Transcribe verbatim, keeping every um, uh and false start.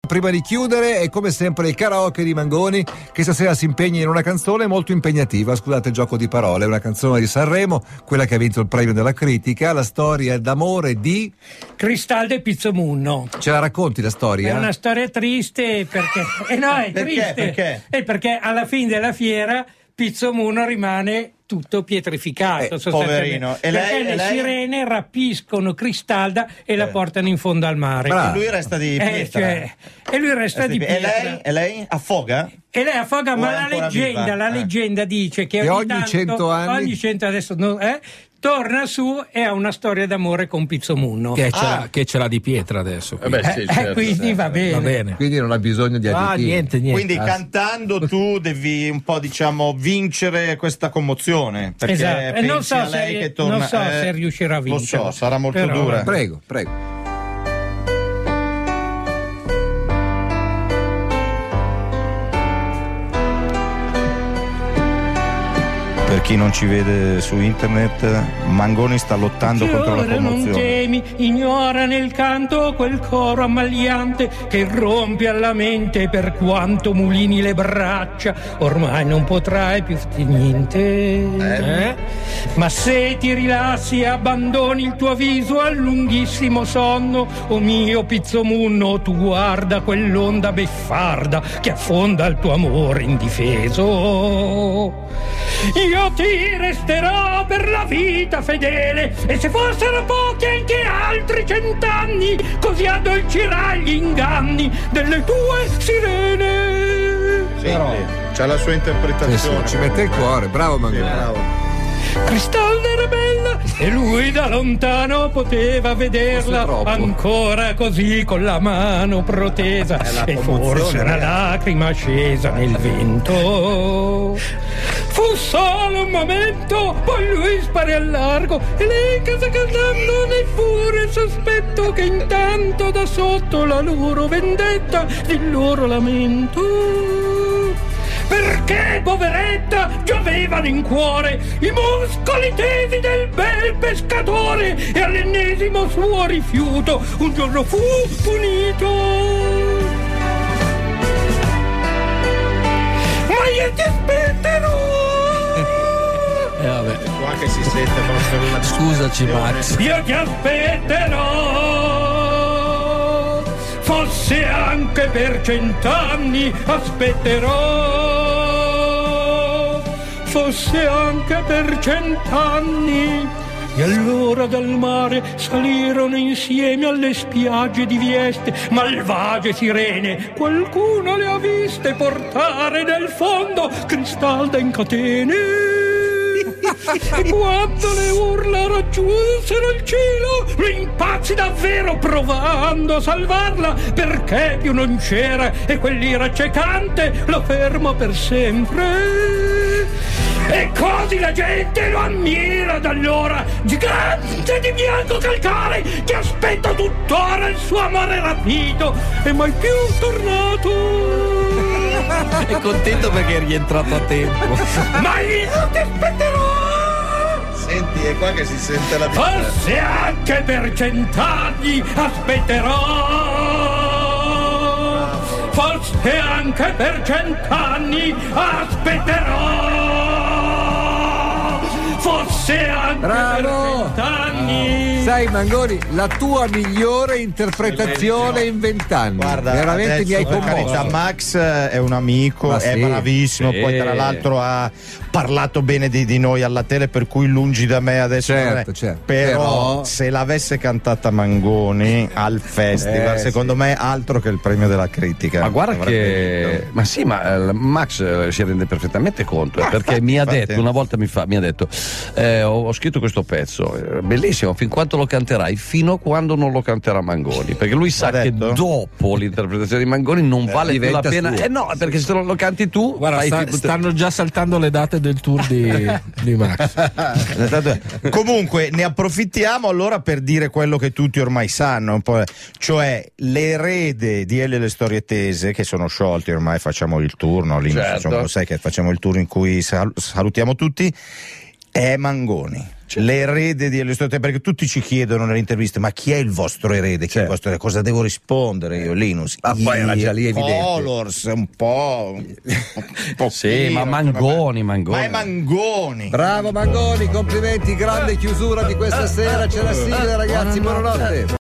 Prima di chiudere è come sempre il karaoke di Mangoni, che stasera si impegna in una canzone molto impegnativa, scusate il gioco di parole, una canzone di Sanremo, quella che ha vinto il premio della critica, la storia d'amore di Cristaldo e Pizzomunno. Ce la racconti la storia? È una storia triste perché eh no, è perché? triste Perché? È perché alla fine della fiera Pizzomunno rimane tutto pietrificato, Eh, sostanzialmente. poverino. E perché lei- le e lei? sirene rapiscono Cristalda e la Eh. portano in fondo al mare. Bravo. E lui resta di Eh, pietra. cioè, e lui resta di e pietra. lei, e lei affoga? E lei affoga, O ma è la ancora leggenda, viva? la Eh. leggenda dice che Che ogni, ogni tanto, cento anni- ogni cento adesso no, eh, torna su e ha una storia d'amore con Pizzomunno. Che ce, Ah. l'ha, che ce l'ha di pietra adesso. Eh beh, quindi. sì, Eh, certo, quindi certo. va bene. Va bene. Quindi non ha bisogno di Ah, additivi. niente, niente. Quindi Ah, cantando tu devi un po', diciamo, vincere questa commozione. Perché Esatto. E pensi non so a se- lei che torna, non so eh, se riuscirà a Lo vincere. so, sarà molto Però- dura. Prego, prego. Per chi non ci vede su internet, Mangoni sta lottando contro la Fiore non commozione. temi, ignora nel canto quel coro ammagliante che irrompe alla mente per quanto mulini le braccia, ormai non potrai più fare niente. Eh? Ma se ti rilassi e abbandoni il tuo viso al lunghissimo sonno, o mio Pizzomunno, tu guarda quell'onda beffarda che affonda il tuo amore indifeso. Io ti resterò per la vita fedele, e se fossero pochi anche altri cent'anni, così addolcirai gli inganni delle tue sirene. Sì, c'ha la sua Sì, sì, interpretazione. ci mette il cuore, bravo Sì, Mangoni. bravo. Cristalda era bella e lui da lontano poteva vederla Forse troppo. ancora così con la mano protesa, È la e commozione, forse una ragazzi. lacrima scesa nel vento. Fu solo un momento, poi lui sparì al largo e lei casa cantando neppure il sospetto che intanto da sotto la loro vendetta, il loro lamento. Perché, poveretta, già avevano in cuore i muscoli tesi del bel pescatore, e all'ennesimo suo rifiuto un giorno fu punito. Ma io ti aspetterò. eh, vabbè. Qua che si sente proprio la Scusaci, Max. Io ti aspetterò, fosse anche per cent'anni aspetterò, fosse anche per cent'anni. E allora dal mare salirono insieme alle spiagge di Vieste malvagie sirene, qualcuno le ha viste portare nel fondo Cristalda in catene. E quando le urla raggiunsero il cielo, lui impazzi davvero provando a salvarla, perché più non c'era e quell'ira accecante lo ferma per sempre. E così la gente lo ammira da allora, gigante di bianco calcare, che aspetta tuttora il suo amore rapito e mai più tornato. È contento perché è rientrato a tempo. Ma io ti aspetterò, Senti, è qua che si sente la vita. forse anche per cent'anni aspetterò, forse anche per cent'anni aspetterò, forse anche Bravo! per cent'anni. Sai Mangoni, la tua migliore interpretazione in vent'anni. Guarda, veramente adesso, mi hai per carità, commosso. Max è un amico, Ma è sì. bravissimo, Sì. poi tra l'altro ha parlato bene di, di noi alla tele, per cui lungi da me adesso. Certo, non è- certo. Però, Però- se l'avesse cantata Mangoni al festival, Eh, secondo sì. me altro che il premio della critica. Ma guarda Avrebbe che, vinto. ma sì, ma eh, Max eh, si rende perfettamente conto, eh, Ah, perché infatti, mi ha infatti. detto una volta, mi, fa, mi ha detto eh, ho, ho scritto questo pezzo, eh, bellissimo, fin quanto lo canterai, fino a quando non lo canterà Mangoni, perché lui sa L'ha che detto? dopo l'interpretazione di Mangoni non vale più la diventa pena, suo. eh no, perché se lo, lo canti tu Guarda, fai sta- fi- stanno già saltando le date del tour di, di Max. Comunque ne approfittiamo allora per dire quello che tutti ormai sanno, un po', cioè l'erede di Elio e le storie tese, che sono sciolti ormai, facciamo il turno, Certo. insomma, lo sai che facciamo il tour in cui sal- salutiamo tutti, è Mangoni. l'erede di Elio Storie, perché tutti ci chiedono nelle interviste: ma chi è il vostro erede? Chi è il vostro erede? Cosa devo rispondere io? Linus? Ma poi era già lì evidente. Colors, un po', un po' Sì, ma Mangoni, Mangoni. Ma è Mangoni. Bravo Mangoni, complimenti, grande chiusura di questa sera. C'è la sigla, ragazzi, buonanotte.